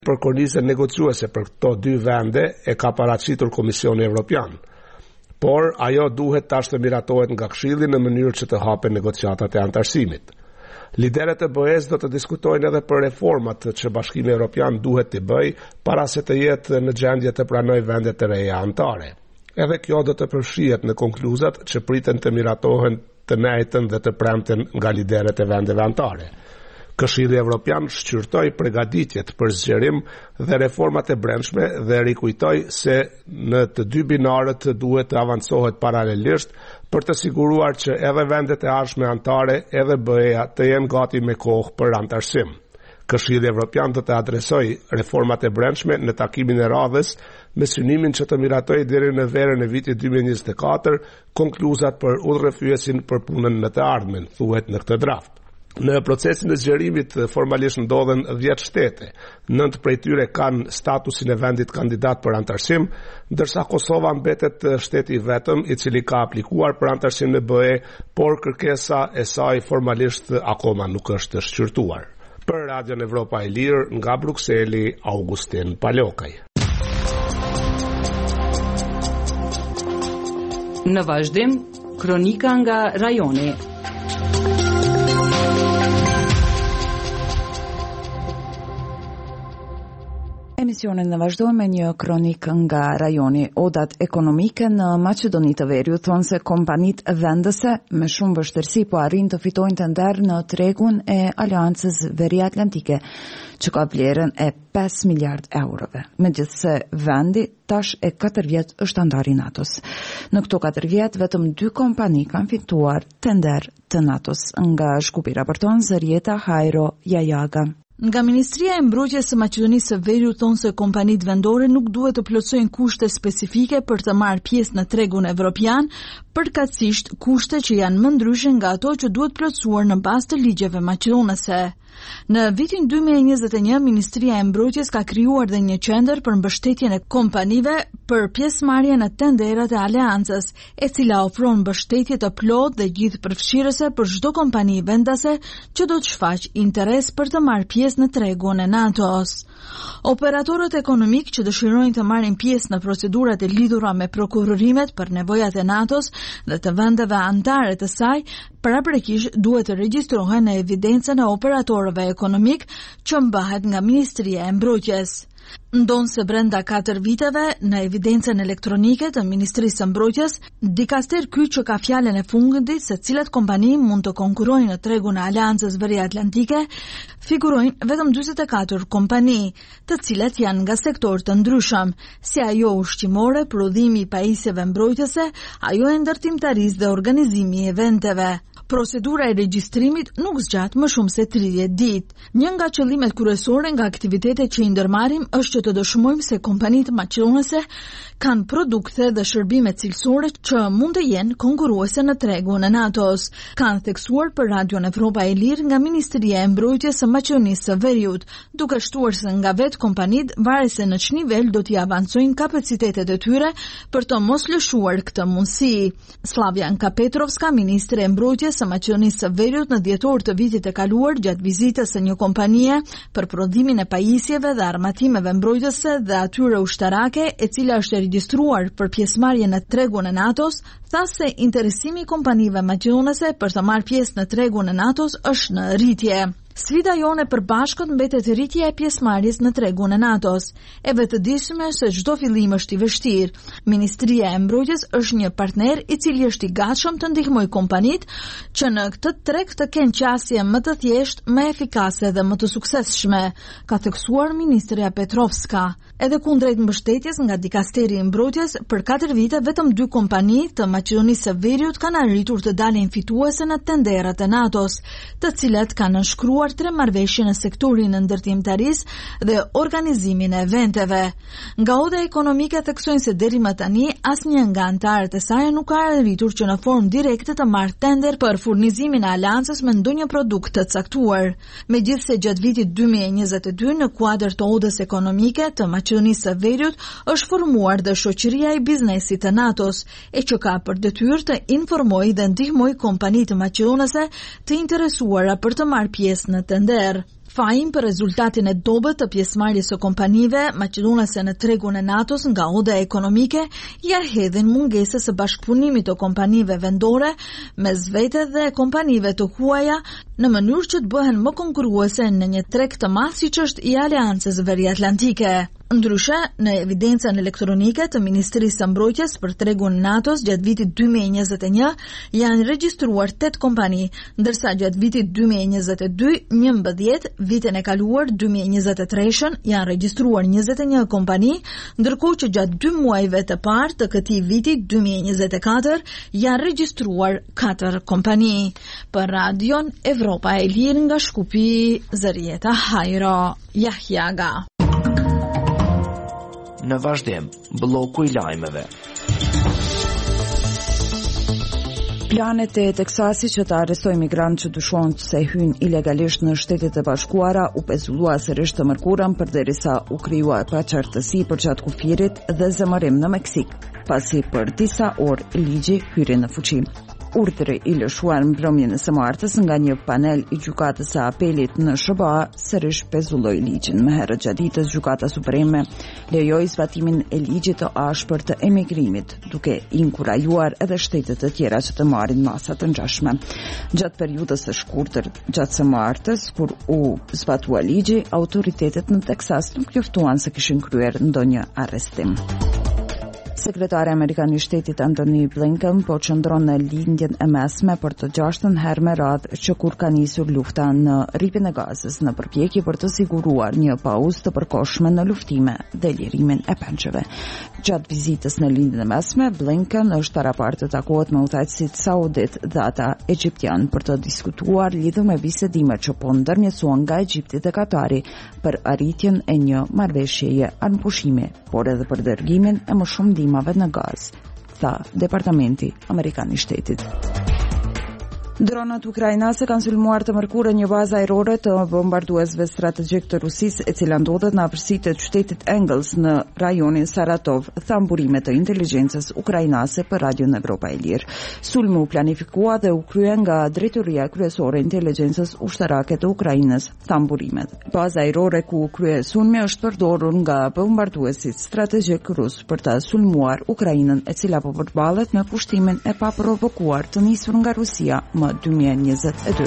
Për kornizën negociuese për këto dy vende e ka paraqitur Komisioni Evropian, por ajo duhet tash të miratohet nga Këshilli në mënyrë që të hapen negociatat e antarësimit. Liderët e BE-s do të diskutojnë edhe për reformat që Bashkimi Evropian duhet të bëjë para se të jetë në gjendje të pranojë vendet të reja anëtare. Edhe kjo do të përfshihet në konkluzat që priten të miratohen të njëjtën dhe të premten nga liderët e vendeve anëtare. Këshilli Evropian shqyrtoi përgatitjet për zgjerim dhe reformat e brendshme dhe rikujtoi se në të dy binarët duhet të avancohet paralelisht për të siguruar që edhe vendet e ardhshme anëtare edhe BE-ja të jenë gati me kohë për antarësim. Këshilli Evropian do të adresojë reformat e brendshme në takimin e radhës me synimin që të miratojë deri në verën e vitit 2024 konkluzat për udhërrëfyesin për punën në të ardhmen, thuhet në këtë draft. Në procesin e zgjerimit formalisht ndodhen 10 shtete. 9 prej tyre kanë statusin e vendit kandidat për antarësim, ndërsa Kosova mbetet shteti vetëm i cili ka aplikuar për antarësim në BE, por kërkesa e saj formalisht akoma nuk është shqyrtuar. Për Radion Evropa e Lirë, nga Brukseli, Augustin Palokaj. Në vazhdim, kronika nga rajoni. Emisionin në vazhdojmë me një kronik nga rajoni. Odat ekonomike në Maqedoni të Veriut thonë se kompanit vendese me shumë vështirësi po arrin të fitojnë tender në tregun e Aleancës Veriatlantike, që ka vlerën e 5 miliard eurove. Megjithse vendi tash e 4 vjet është antar i NATO-s. Në këto 4 vjet vetëm 2 kompani kanë fituar tender të NATO-s. Nga Shkupi raporton Zërieta Hajro Jajaga. Nga Ministria e Mbrojtjes së Maqedonisë së Veriut thonë se kompanitë vendore nuk duhet të plotësojnë kushte specifike për të marrë pjesë në tregun evropian, përkatësisht kushte që janë më ndryshe nga ato që duhet plotësuar në bazë të ligjeve maqedonese. Në vitin 2021, Ministria e Mbrojtjes ka krijuar dhe një qendër për mbështetjen e kompanive për pjesëmarrje në tenderat e aleancës, e cila ofron mbështetje të plotë dhe gjithëpërfshirëse për çdo kompani vendase që do të shfaqë interes për të marrë pjesë në tregun e NATO-s. Operatorët ekonomik që dëshirojnë të marrin pjesë në procedurat e lidhura me prokurorimet për nevojat e NATO-s dhe të vendeve anëtare të saj, paraprakisht duhet të regjistrohen në evidencën e operatorëve ekonomik që mbahet nga Ministria e Mbrojtjes. Ndonë se brenda 4 viteve, në evidencën elektronike të Ministrisë së Mbrojtjes, dikaster ky që ka fjalën e fundit se cilat kompani mund të konkurrojnë në tregun e Aleancës Veriatlantike, figurojnë vetëm 44 kompani, të cilat janë nga sektor të ndryshëm, si ajo ushqimore, prodhimi i pajisjeve mbrojtëse, ajo e ndërtimtarisë dhe organizimi i eventeve. Procedura e regjistrimit nuk zgjat më shumë se 30 ditë. Një nga qëllimet kryesore nga aktivitetet që i ndërmarrim është që të dëshmojmë se kompanitë maqedonese kanë produkte dhe shërbime cilësore që mund të jenë konkurruese në tregun e NATO-s, kanë theksuar për Radion Evropa e Lirë nga Ministria e Mbrojtjes së Maqedonisë së Veriut, duke shtuar se nga vetë kompanitë varet se në ç'nivel do t'i avancojnë kapacitetet e tyre për të mos lëshuar këtë mundësi. Slavjanka Petrovska, ministre e Mbrojtjes së Maqedonisë së Veriut në dhjetor të vitit e kaluar gjatë vizitës së një kompanie për prodhimin e pajisjeve dhe armatimeve mbrojtëse dhe atyre ushtarake, e cila është regjistruar për pjesëmarrje në tregun e NATO-s, tha se interesimi i kompanive maqedonese për të marrë pjesë në tregun e NATO-s është në rritje. Sfida jone përbashkët mbetet rritja e pjesëmarrjes në tregun e NATO-s. E vetëdijshme se çdo fillim është i vështirë. Ministria e Mbrojtjes është një partner i cili është i gatshëm të ndihmojë kompanitë që në këtë treg të kenë qasje më të thjeshtë, më efikase dhe më të suksesshme, ka theksuar ministrja Petrovska. Edhe kundrejt mbështetjes nga dikasteri i Mbrojtjes, për 4 vite vetëm 2 kompani të Maqedonisë së Veriut kanë arritur të dalin fituese në tenderat e NATO-s, të cilat kanë nënshkruar 3 marrëveshje në sektorin e ndërtimtarisë dhe organizimin e eventeve. Nga oda ekonomike theksojnë se deri më tani asnjë nga anëtarët e saj nuk ka arritur që në formë direkte të marrë tender për furnizimin e aleancës me ndonjë produkt të caktuar. Megjithse gjatë vitit 2022 në kuadër të odës ekonomike të Maqedonisë së Veriut është formuar dhe shoqëria e biznesit të NATO-s, e që ka për detyrë të informojë dhe ndihmojë kompanitë maqedonese të interesuara për të marrë pjesë në tender. Fajin për rezultatin e dobët të pjesëmarrjes së kompanive maqedonase në tregun e NATO-s nga oda ekonomike ja hedhin mungesës së bashkëpunimit të kompanive vendore mes vete dhe kompanive të huaja në mënyrë që të bëhen më konkurruese në një treg të madh siç është i Aleancës Veriatlantike. Ndryshe, në evidencën elektronike të Ministrisë së Mbrojtjes për tregun NATO-s gjatë vitit 2021 janë regjistruar 8 kompani, ndërsa gjatë vitit 2022 11, vitin e kaluar 2023 janë regjistruar 21 kompani, ndërkohë që gjatë 2 muajve të parë të këtij viti 2024 janë regjistruar 4 kompani. Për Radion Evropa e Lirë nga Shkupi, Zërieta Hajro, Jahjaga. Në vazhdim, bloku i lajmeve. Planet e Teksasit që të arrestoj migrantë që dyshohen se hyjnë ilegalisht në Shtetet e Bashkuara u pezullua sërish të mërkurën përderisa u krijua paqartësi për gjatë kufirit dhe zemërim në Meksik, pasi për disa orë ligji hyri në fuqi. Urdhri i lëshuar mbrëmjen e së martës nga një panel i gjykatës së apelit në SBA sërish pezulloi ligjin. Më herët gjatë ditës gjykata supreme lejoi zbatimin e ligjit të ashpër të emigrimit, duke inkurajuar edhe shtetet të tjera që të marrin masa të ngjashme. Gjatë periudhës së shkurtër gjatë së martës, kur u zbatua ligji, autoritetet në Teksas nuk njoftuan se kishin kryer ndonjë arrestim. Sekretari Amerikan i Shtetit Antony Blinken po qëndron në lindjen e mesme për të 6-ën herë me radhë që kur ka nisur lufta në rripin e Gazës në përpjekje për të siguruar një pauzë të përkohshme në luftime dhe lirimin e pençeve. Gjatë vizitës në lindjen e mesme, Blinken është parapar të takohet me udhëheqësit saudit dhe ata egjiptian për të diskutuar lidhur me bisedimet që po ndërmjetësohen nga Egjipti dhe Katari për arritjen e një marrëveshjeje armëpushimi, por edhe për dërgimin e më shumë ndihmave në gaz, tha Departamenti Amerikan i Shtetit. Dronat ukrainase kanë sulmuar të mërkurën një bazë ajrore të bombarduesve strategjik të Rusisë, e cila ndodhet në afërsitë të qytetit Engels në rajonin Saratov, tha mburimet të inteligjencës ukrainase për Radion Evropa e Lirë. Sulmi u planifikua dhe u krye nga Drejtoria Kryesore e Inteligjencës Ushtarake të Ukrainës, tha mburimet. Baza ajrore ku krye sulmi është përdorur nga bombarduesit strategjik rus për të sulmuar Ukrainën, e cila po përballet me pushtimin e paprovokuar të nisur nga Rusia më 2022.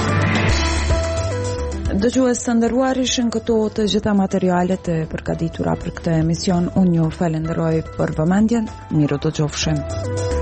Dëgjues të nderuar, ishin këto të gjitha materialet e përgatitura për këtë emision. Unë ju falenderoj për vëmendjen. Miru të qofshim.